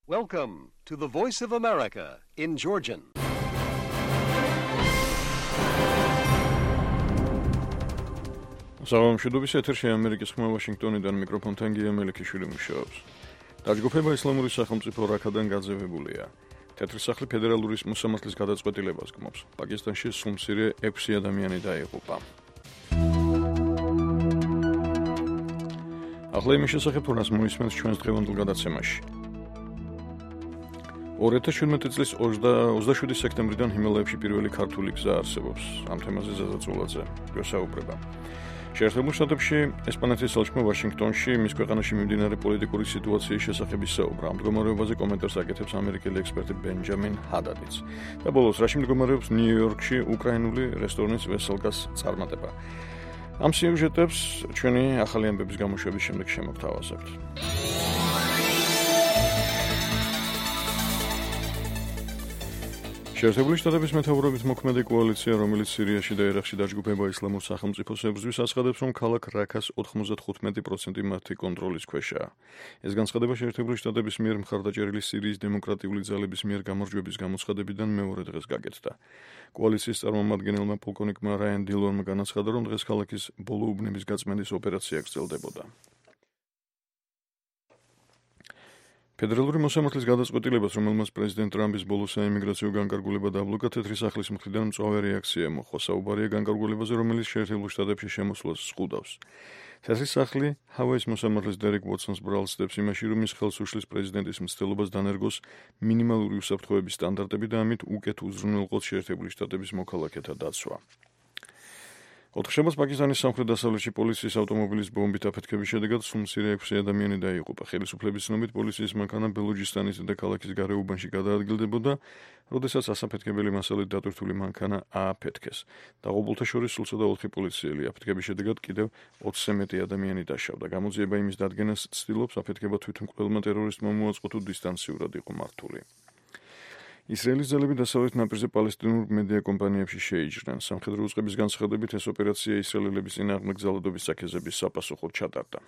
Welcome to the Voice of America in Georgian. საღამოშიდობის ეთერში ამერიკის ხმა ვაშინგტონიდან მიკროფონთან გია მელიქიშვილი მუშაობს. დაჯგუფება ისლამური სახელმწიფო რაქადან გაძევებულია. თეთრი სახლი ფედერალური მოსამართლის გადაწყვეტილებას გმობს. პაკისტანში სულ-მცირე 6 ადამიანი დაიღუპა. ახლა იმის შესახებ რას მოისმენთ ჩვენს დღევანდელ გადაცემაში. 2017 წლის 27 სექტემბრიდან ჰიმალაებში პირველი ქართული გზა არსებობს. ამ თემაზე ზაზაწულაძე გვესაუბრება. შეერთებულ შტატებში ესპანეთის საელჩო ვაშინგტონში მის ქვეყანაში მიმდინარე პოლიტიკური სიტუაციის შესახებ ისაუბრა. ამ მდგომარეობაზე კომენტარს აკეთებს ამერიკელი ექსპერტი ბენჯამინ ჰადადიც. და ბოლოს რაში მდგომარეობს ნიუ-იორკში უკრაინული რესტორნის ვესელგას წარმატება. ამ სიუჟეტებს ჩვენი ახალი ამბების გამოშვების შემდეგ შემოგთავაზებთ. შეერთებული შტატების მეთაურობით მოქმედი კოალიცია, რომელიც სირიაში და ერაყში დაჯგუფება ისლამურ სახელმწიფოს ებრძვის, აცხადებს, რომ ქალაქ რაქას 95% მათი კონტროლის ქვეშაა. ეს განცხადება შეერთებული შტატების მიერ მხარდაჭერილი სირიის დემოკრატიული ძალების მიერ გამარჯვების გამოცხადებიდან მეორე დღეს გაკეთდა. კოალიციის წარმომადგენელმა პოლკოვნიკმა რაიან დილონმა განაცხადა, რომ დღეს ქალაქის ბოლო უბნების გაწმენდის ოპერაცია გრძელდებოდა. ფედერალური მოსამართლის გადაწყვეტილებას, რომელმაც პრეზიდენტ ტრამპის ბოლო საიმიგრაციო განკარგულება დაბლოკა, თეთრი სახლის მხრიდან მწვავე რეაქცია მოჰყვა. საუბარია განკარგულებაზე, რომელიც შეერთებულ შტატებში შემოსვლას ზღუდავს. თეთრი სახლი ჰავაის მოსამართლის დერეკ უოტსონს ბრალს ცდებს იმაში, რომ ის ხელს უშლის პრეზიდენტის მცდელობას დანერგოს მინიმალური უსაფრთხოების სტანდარტები და ამით უკეთ უზრუნველყოს შეერთებული შტატების მოქალაქეთა დაცვა. ოთხშაბათს პაკისტანის სამხრეთ-დასავლეთში პოლიციის ავტომობილის ბომბით აფეთქების შედეგად სულ-მცირე 6 ადამიანი დაიღუპა. ხელისუფლების ცნობით პოლიციის მანქანა ბელუჯისტანის დედაქალაქის გარეუბანში გადაადგილდებოდა, როდესაც ასაფეთქებელი მასალით დატვირთული მანქანა ააფეთქეს. დაღუპულთა შორის სულ 4 პოლიციელი. აფეთქების შედეგად კიდევ 20-ზე მეტი ადამიანი დაშავდა. გამოძიება იმის დადგენას ცდილობს, აფეთქება თვითმკვლელმა ტერორისტმა მოაწყო თუ დისტანციურად იყო მართული. ისრაელის ძალები დასავლეთ ნაპირზე პალესტინურ მედია კომპანიებში შეიჯრნენ. სამხედრო უწყების განცხადებით ეს ოპერაცია ისრაელელების წინააღმდეგ ძალადობის საქეზების საპასუხოდ ჩატარდა.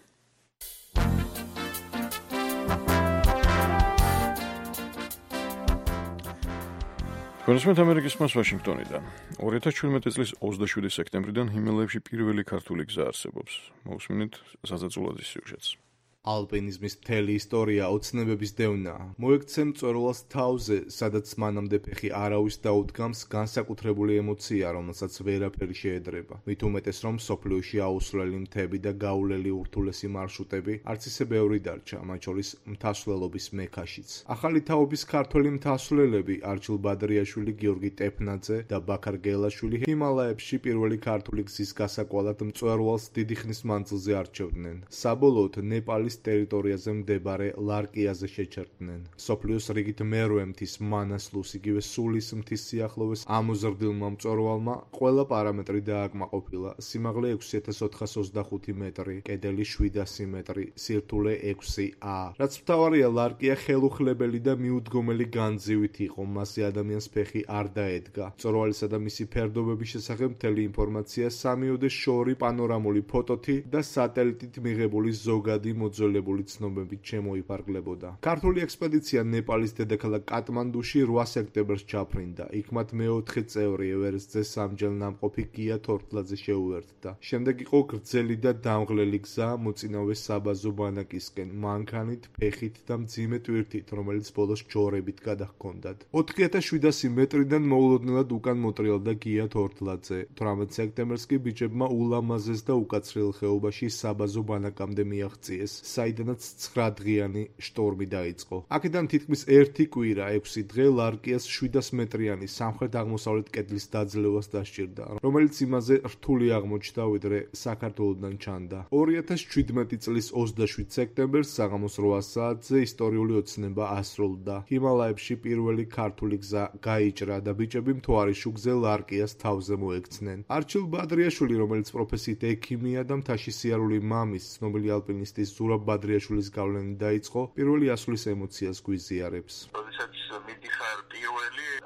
კონსუმენტ ამერიკის ხმას ვაშინგტონიდან. 2017 წლის 27 სექტემბრიდან ჰიმალაებში პირველი ქართული გზა არსებობს. მოусმინეთ ზაზაწულაძის სიუჟეტს. ალპინიზმის მთელი ისტორია ოცნებების დევნაა. მოექცე მწვერვალს თავზე, სადაც მანამდე ფეხი არავის დაუდგამს, განსაკუთრებული ემოცია, რომელსაც ვერაფერი შეედრება. მით უმეტეს, რომ მსოფლიოში აუსვლელი მთები და გაულელი ურთულესი მარშრუტები არც ისე ბევრი დარჩა, მათ შორის მთასვლელობის მექაშიც. ახალი თაობის ქართველი მთასვლელები არჩილ ბადრიაშვილი, გიორგი ტეფნაძე და ბაქარ გელაშვილი ჰიმალაებში პირველი ქართული გზის გასაკვალად მწვერვალს დიდი ხნის მანძილზე არჩევდნენ. საბოლოოდ ნეპალის ტერიტორიაზე მდებარე ლარკიაზე შეჩერდნენ. მსოფლიოს რიგით მერვე მთის მანასლუს, იგივე სულის მთის სიახლოვეს ამოზრდილმა მწვერვალმა ყველა პარამეტრი დააკმაყოფილა. სიმაღლე 6425 მეტრი, კედელი 700 მეტრი, სირთულე 6A. რაც მთავარია, ლარკია ხელუხლებელი და მიუდგომელი განძივით იყო, მასზე ადამიანს ფეხი არ დაედგა. მწვერვალისა და მისი ფერდობების შესახებ მთელი ინფორმაცია სამიოდე შორი პანორამული ფოტოთი და სატელიტით მიღებული ზოგადი მოძველებული ცნობებით შემოიფარგლებოდა. ქართული ექსპედიცია ნეპალის დედაქალაქ კატმანდუში 8 სექტემბერს ჩაფრინდა. იქ მათ მეოთხე წევრი ევერესტზე სამჯელნამყოფი გია თორთლაძე შეუერთდა. შემდეგ იყო გრძელი და დამღლელი გზა მოწინავე საბაზო ბანაკისკენ, მანქანით, ფეხით და მძიმე ტვირთით, რომელიც ბოლოს ჯორებით გადაჰქონდათ. 4700 მეტრიდან მოულოდნელად უკან მოტრიალდა გია თორთლაძე. 18 სექტემბერს კი ბიჭებმა ულამაზეს და უკაცრიელ ხეობაში საბაზო ბანაკამდე მიაღწიეს, საიდანაც 9 დღიანი შტორმი დაიწყო. აქედან თითქმის 1 კვირა 6 დღე ლარკიას 700 მეტრიანი სამხრეთ-აღმოსავლეთ კედლის დაძლევას დასჭირდა, რომელიც იმაზე რთული აღმოჩნდა, ვიდრე საქართველოდან ჩანდა. 2017 წლის 27 სექტემბერს საღამოს 8 საათზე ისტორიული ოცნება ასრულდა. ჰიმალაებში პირველი ქართული გზა გაიჭრა და ბიჭები მთვარის შუქზე ლარკიას თავზე მოექცნენ. არჩილ ბადრიაშვილი, რომელიც პროფესიით ექიმია და მთაში სიარული მამის, ცნობილი ალპინისტის ზურაბ ბადრიაშვილის გავლენით დაიწყო, პირველი ასვლის ემოციას გვიზიარებს. როდესაც მიდიხარ პირველი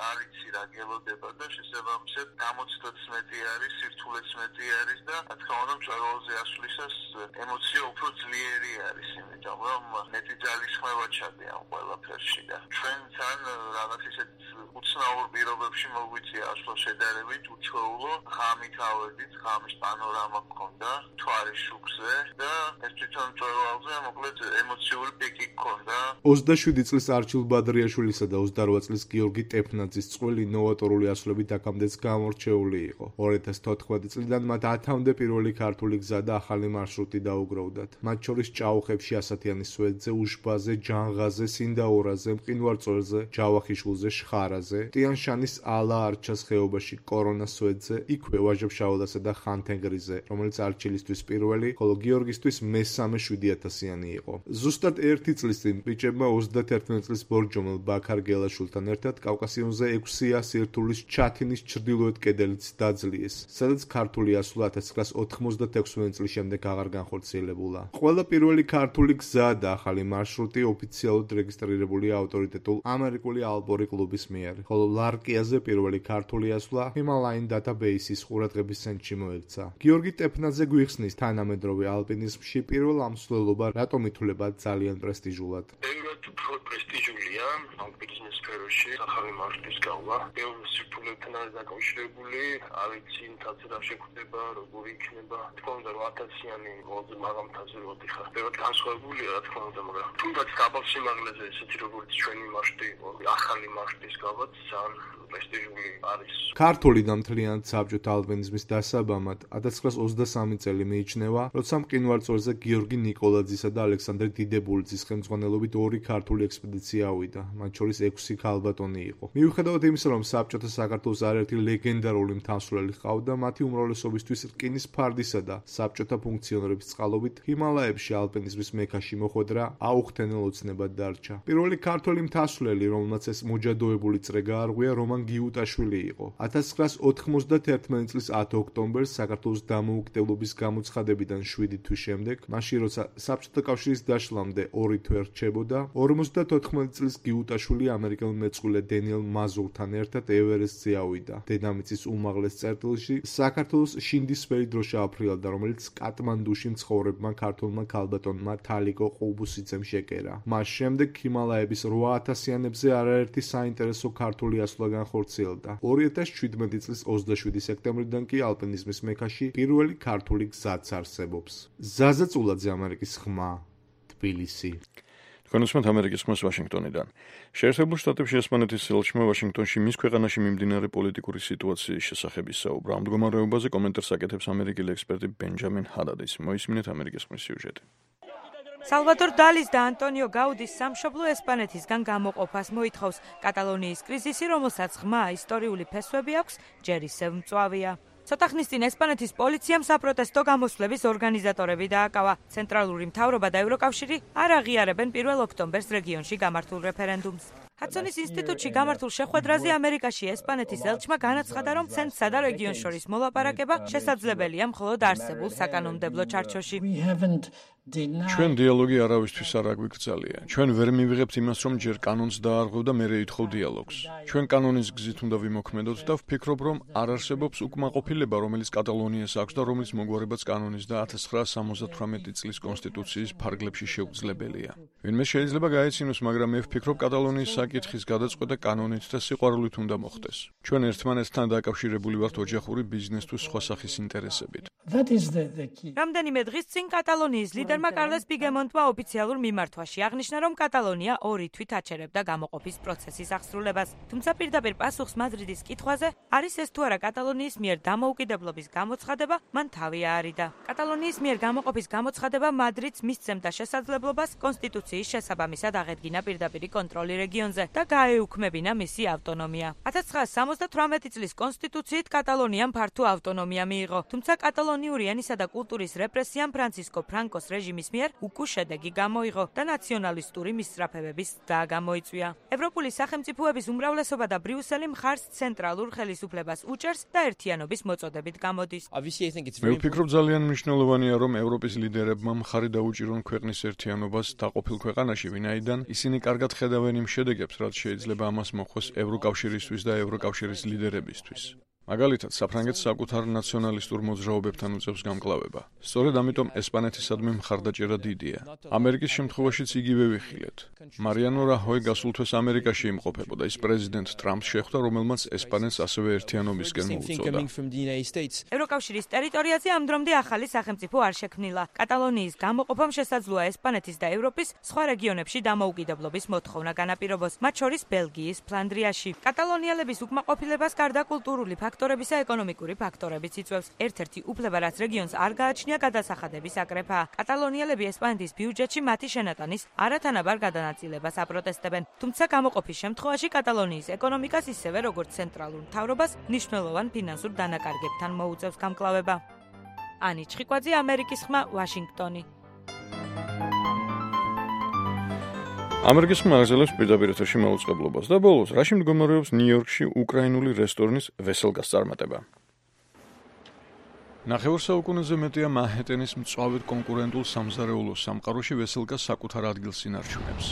არ იცი რა გელოდება და შესაბამისად გამოცდაც მეტი არის, სირთულეც მეტი არის და რა თქმა უნდა მწვერვალზე ასვლისას ემოცია უფრო ძლიერი არის, იმიტომ რომ მეტი ძალისხმევა ჩადე ამ ყველაფერში და ჩვენთან რაღაც ისეთ უცნაურ პირობებში მოგვიწია ასვლა შედარებით უჩვეულო ღამით ავედით, ღამის პანორამა გქონდა მთვარის შუქზე და ეს თვითონ მწვერვალზე მოკლედ ემოციური პიკი გქონდა. 27 წლის არჩილ ბადრიაშვილისა და 28 წლის გიორგი ტეფნაძის წყვილი ნოვატორული ასვლებით აქამდეც გამორჩეული იყო. 2014 წლიდან მათ 10-მდე პირველი ქართული გზა და ახალი მარშრუტი დაუგროვდათ. მათ შორის ჭაუხებში ასათიანის სვეტზე, უშბაზე, ჯანღაზე, სინდაურაზე, მყინვარწვერზე, ჯავახიშვილზე, შხარაზე, ტიან-შანის ალა არჩას ხეობაში, კორონას სვეტზე, იქვე ვაჟა-ფშაველასა და ხანთენგრიზე, რომელიც არჩილისთვის პირველი, ხოლო გიორგისთვის მესამე 7.000-იანი იყო. ზუსტად 1 წლის წინ ბიჭებმა 31 წლის ბორჯომელ ბაქარ გელაშვილთან ერთად კავკასიონზე 600 სირთულის ჩათინის ჩრდილოეთ კედელიც დაძლიეს, სადაც ქართული ასვლა 1996 წლის შემდეგ აღარ განხორციელებულა. ყველა პირველი ქართული გზა და ახალი მარშრუტი ოფიციალურად რეგისტრირებულია ავტორიტეტულ ამერიკული ალპური კლუბის მიერ, ხოლო ლარკიაზე პირველი ქართული ასვლა Himalayan Database-ის ყურადღების ცენტრში მოექცა. გიორგი ტეფნაძე გვიხსნის თანამედროვე ალპინიზმში პირველ ამსვლელობა რატომ ითვლება ძალიან პრესტიჟულად. ბევრად უფრო პრესტიჟულია ალპინიზმის სფეროში ახალი მარშრუტის გავლა. ბევრი სირთულეებთან არის დაკავშირებული, არ ვიცი მთაზე რა შეგვდება, როგორი იქნება. თქო უნდა 1000-იანი ყველაზე მაღალ მთაზე ვოდიხარ. ბევრად განსხვავებულია რა თქმა უნდა, მაგრამ თუნდაც დაბალ სიმაღლეზე ესეთი როგორც ჩვენი მარშრუტი იყო, ახალი მარშრუტის გავლა ძალიან პრესტიჟული არის. ქართული და მთლიანად საბჭოთა ალპინიზმის დასაბამად 1923 წელი მიიჩნევა, როცა მყინვარწვერზე გიორგი ნიკოლაძისა და ალექსანდრე დიდებულიძის ხელმძღვანელობით 2 ქართული ექსპედიცია ავიდა, მათ შორის 6 ქალბატონი იყო. მიუხედავად იმისა, რომ საბჭოთა საქართველოს არაერთი ლეგენდარული მთამსვლელი ჰყავდა, მათი უმრავლესობისთვის რკინის ფარდისა და საბჭოთა ფუნქციონერების წყალობით ჰიმალაებში ალპინიზმის მექაში მოხვედრა აუხტენელ ოცნებად დარჩა. პირველი ქართველი მთასვლელი, რომელმაც ეს მოჯადოებული წრე გაარღვია, რომან გიუტაშვილი იყო. 1991 წლის 10 ოქტომბერს საქართველოს დამოუკიდებლობის გამოცხადებიდან 7 თვის შემდეგ, მაშინ როცა საბჭოთა კავშირის დაშლამდე 2 თვე რჩებოდა, 54 წლის გიუტაშვილი ამერიკელ მეწყვილე დენიელ მაზურთან ერთად ევერესტზე ავიდა. დედამიწის უმაღლეს წერტილში საქართველოს შინდისფერი დროშა აფრიალდა, რომელიც კატმანდუში მცხოვრებმა ქართველმა ქალბატონმა თალიკო ყუბუსიძემ შეკერა. მას შემდეგ ჰიმალაების 8000-იანებზე არაერთი საინტერესო ქართული ასვლა განხორციელდა. 2017 წლის 27 სექტემბრიდან კი ალპინიზმის მექაში პირველი ქართული გზაც არსებობს. ზაზა წულაძე, ამერიკის ხმა, თბილისი. თქვენ უსმენთ ამერიკის ხმას ვაშინგტონიდან. შეერთებულ შტატებში ესპანეთის ელჩმა ვაშინგტონში მის ქვეყანაში მიმდინარე პოლიტიკური სიტუაციის შესახებ ისაუბრა. ამ მდგომარეობაზე კომენტარს აკეთებს ამერიკელი ექსპერტი ბენჯამინ ჰადადის. მოისმინეთ ამერიკის ხმის სიუჟეტი. სალვადორ დალის და ანტონიო გაუდის სამშობლო ესპანეთისგან გამოყოფას მოითხოვს. კატალონიის კრიზისი, რომელსაც ღრმა ისტორიული ფესვები აქვს, ჯერ ისევ მწვავეა. ცოტა ხნის წინ ესპანეთის პოლიციამ საპროტესტო გამოსვლების ორგანიზატორები დააკავა. ცენტრალური მთავრობა და ევროკავშირი არ აღიარებენ 1 ოქტომბერს რეგიონში გამართულ რეფერენდუმს. ჰადსონის ინსტიტუტში გამართულ შეხვედრაზე ამერიკაში ესპანეთის ელჩმა განაცხადა, რომ ცენტრსა და რეგიონს შორის მოლაპარაკება შესაძლებელია მხოლოდ არსებულ საკანონმდებლო ჩარჩოში. ჩვენ დიალოგი არავისთვის არ აგვიკრძალია. ჩვენ ვერ მივიღებთ იმას, რომ ჯერ კანონს დაარღვევ და მერე ითხოვ დიალოგს. ჩვენ კანონის გზით უნდა ვიმოქმედოთ და ვფიქრობ, რომ არ არსებობს უკმაყოფილება, რომელიც კატალონიას აქვს და რომლის მოგვარებაც კანონის და 1978 წლის კონსტიტუციის ფარგლებში შეუძლებელია. ვინმე შეიძლება გაეცინოს, მაგრამ მე ვფიქრობ, კატალონიის საკითხის გადაწყვეტა კანონით და სიყვარულით უნდა მოხდეს. ჩვენ ერთმანეთთან დაკავშირებული ვართ ოჯახური ბიზნეს თუ სხვა სახის ინტერესებით. რამდენიმე დღის წინ კატალონიის ლიდერმა კარლეს პიგემონტმა ოფიციალურ მიმართვაში აღნიშნა, რომ კატალონია 2 თვით აჩერებდა გამოყოფის პროცესის აღსრულებას. თუმცა პირდაპირ პასუხს მადრიდის კითხვაზე, არის ეს თუ არა კატალონიის მიერ დამოუკიდებლობის გამოცხადება, მან თავი აარიდა. კატალონიის მიერ გამოყოფის გამოცხადება მადრიდს მისცემდა შესაძლებლობას კონსტიტუციის შესაბამისად აღედგინა პირდაპირი კონტროლი რეგიონზე და გაეუქმებინა მისი ავტონომია. 1978 წლის კონსტიტუციით კატალონიამ ფართო ავტონომია მიიღო, თუმცა კატალონიური ენისა და კულტურის რეპრესიამ ფრანცისკო ფრანკოს რეჟიმის მიერ უკუ შედეგი გამოიღო და ნაციონალისტური მისწრაფებების გამოიწვია. ევროპული სახელმწიფოების უმრავლესობა და ბრიუსელი მხარს ცენტრალურ ხელისუფლებას უჭერს და ერთიანობის მოწოდებით გამოდის. მე ვფიქრობ, ძალიან მნიშვნელოვანია, რომ ევროპის ლიდერებმა მხარი დაუჭირონ ქვეყნის ერთიანობას დაყოფილ ქვეყანაში, ვინაიდან ისინი კარგად ხედავენ იმ შედეგებს, პოლიტიკებს, რაც შეიძლება ამას მოხდეს ევროკავშირისთვის და ევროკავშირის ლიდერებისთვის. მაგალითად, საფრანგეთს საკუთარ ნაციონალისტურ მოძრაობებთან უწევს გამკლავება. სწორედ ამიტომ ესპანეთისადმი მხარდაჭერა დიდია. ამერიკის შემთხვევაშიც იგივე ვიხილეთ. მარიანო რაჰოი გასულ თვეს ამერიკაში იმყოფებოდა, ის პრეზიდენტ ტრამპს შეხვდა, რომელმაც ესპანეთს ასევე ერთიანობისკენ მოუწოდა. ევროკავშირის ტერიტორიაზე ამ დრომდე ახალი სახელმწიფო არ შექმნილა. კატალონიის გამოყოფამ შესაძლოა ესპანეთის და ევროპის სხვა რეგიონებში დამოუკიდებლობის მოთხოვნა განაპირობოს, მათ შორის ბელგიის, ფლანდრიაში. კატალონიელების უკმაყოფილებას გარდა კულტურული ფაქტორებისა ეკონომიკური ფაქტორებიც იწვევს. ერთ-ერთი უფლება, რაც რეგიონს არ გააჩნია, გადასახადების აკრეფაა. კატალონიელები ესპანეთის ბიუჯეტში მათი შენატანის არათანაბარ გადანაწილებას აპროტესტებენ. თუმცა გამოყოფის შემთხვევაში კატალონიის ეკონომიკას ისევე როგორც ცენტრალურ მთავრობას მნიშვნელოვან ფინანსურ დანაკარგებთან მოუწევს გამკლავება. ანი ჩხიკვაძე, ამერიკის ხმა, ვაშინგტონი. ამერიკის ხმა აგრძელებს პირდაპირ ეთერში მაუწყებლობას და ბოლოს რაში მდგომარეობს ნიუ-იორკში უკრაინული რესტორნის ვესელკას წარმატება. ნახევარსაუკუნეზე მეტია მანჰეტენის მწვავედ კონკურენტულ სამზარეულო სამყაროში ვესელკა საკუთარ ადგილს ინარჩუნებს.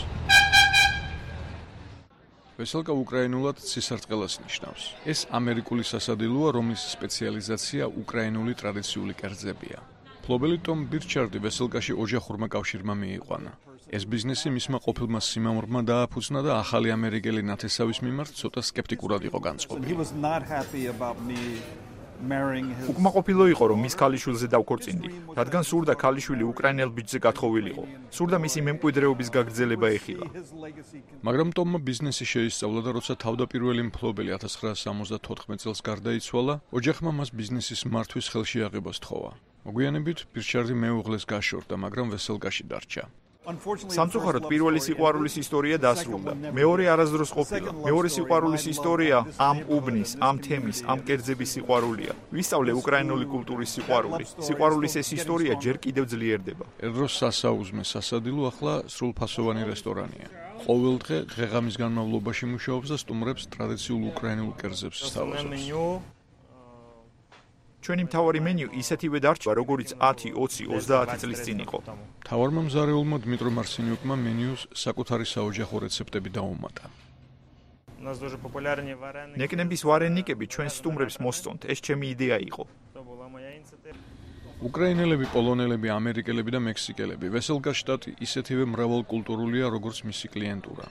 ვესელკა უკრაინულად ცისარტყელას ნიშნავს. ეს ამერიკული სასადილოა, რომლის სპეციალიზაცია უკრაინული ტრადიციული კერძებია. ფლობელი ტომ ბირჩარდი ვესელკაში ოჯახურმა კავშირმა მიიყვანა. ეს ბიზნესი მისმა ყოფილმა სიმამრმა დააფუძნა და ახალი ამერიკელი ნათესავის მიმართ ცოტა სკეპტიკურად იყო განწყობილი. უკმაყოფილო იყო, რომ მის ქალიშვილზე დავქორწინდი, რადგან სურდა ქალიშვილი უკრაინელ ბიჭზე გათხოვილიყო. სურდა მისი მემკვიდრეობის გაგრძელება ეხილა. მაგრამ ტომმა ბიზნესი შეისწავლა და როცა თავდაპირველი მფლობელი 1974 წელს გარდაიცვალა, ოჯახმა მას ბიზნესის მართვის ხელში აღებას თხოვა. მოგვიანებით ბირჩარდი მეუღლეს გაშორდა, მაგრამ ვესელკაში დარჩა. სამწუხაროდ პირველი სიყვარულის ისტორია დასრულდა. მეორე არასდროს ყოფილა. მეორე სიყვარულის ისტორია ამ უბნის, ამ თემის, ამ კერძების სიყვარულია. ვისწავლე უკრაინული კულტურის სიყვარული. სიყვარულის ეს ისტორია ჯერ კიდევ ძლიერდება. ერდროს სასაუზმე სასადილო ახლა სრულფასოვანი რესტორანია. ყოველ დღე დღეღამის განმავლობაში მუშაობს და სტუმრებს ტრადიციულ უკრაინულ კერძებს სთავაზობს. ჩვენი მთავარი მენიუ ისეთივე დარჩა, როგორც 10, 20, 30 წლის წინ იყო. მთავარმა მზარეულმა დმიტრო მარსინიუკმა მენიუს საკუთარი საოჯახო რეცეპტები დაუმატა. ნეკნების ვარენიკები ჩვენს სტუმრებს მოსწონთ, ეს ჩემი იდეა იყო. უკრაინელები, პოლონელები, ამერიკელები და მექსიკელები. ვესელკას შტატი ისეთივე მრავალკულტურულია, როგორც მისი კლიენტურა.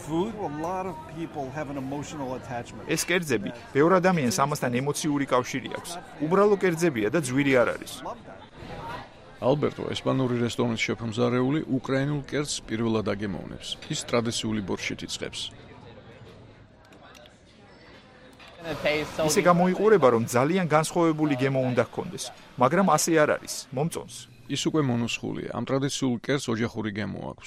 ეს კერძები, ბევრ ადამიანს ამასთან ემოციური კავშირი აქვს. უბრალო კერძებია და ძვირი არ არის. ალბერტო, ესპანური რესტორნის შეფმზარეული, უკრაინულ კერძს პირველად აგემოვნებს. ის ტრადიციული ბორშით იწყებს. ისე გამოიყურება, რომ ძალიან განსხვავებული გემო უნდა ჰქონდეს, მაგრამ ასე არ არის, მომწონს. ის უკვე მონოსხულია. ამ ტრადიციულ კერძს ოჯახური გემო აქვს.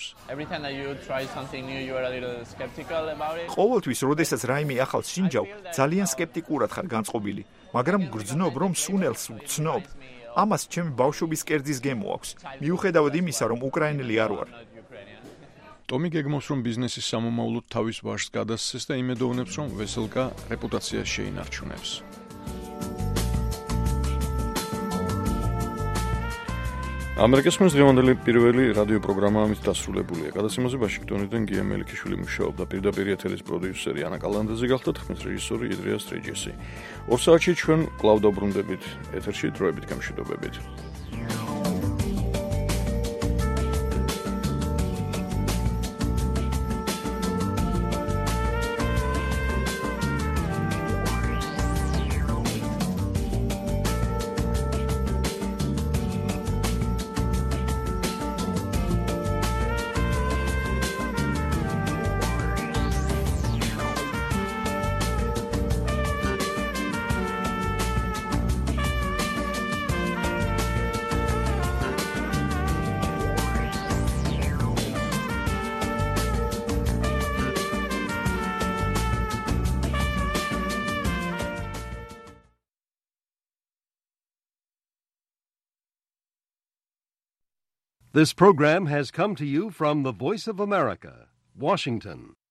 ყოველთვის, როდესაც რაიმე ახალს შინჯავ, ძალიან სკეპტიკურად ხარ განწყობილი, მაგრამ გრძნობ, რომ სუნელს ვცნობ. ამას ჩემი ბავშვობის კერძის გემო აქვს, მიუხედავად იმისა, რომ უკრაინელი არ ვარ. ტომი გეგმავს, რომ ბიზნესის სამომავლოდ თავის ვაჟს გადასცეს და იმედოვნებს, რომ ვესელკა რეპუტაციას შეინარჩუნებს. ამერიკის ხმის დღევანდელი პირველი რადიო პროგრამა ამით დასრულებულია. გადაცემაზე ვაშინგტონიდან გია მელიქიშვილი მუშაობდა, პირდაპირ ეთერის პროდიუსერი ანა კალანდაძე გახდა, ხმის რეჟისორი იდრია სტრიჯესი. 2 საათში ჩვენ კვლავ დაბრუნდებით ეთერში დროებით გამშვიდობებით. This program has come to you from the Voice of America, Washington.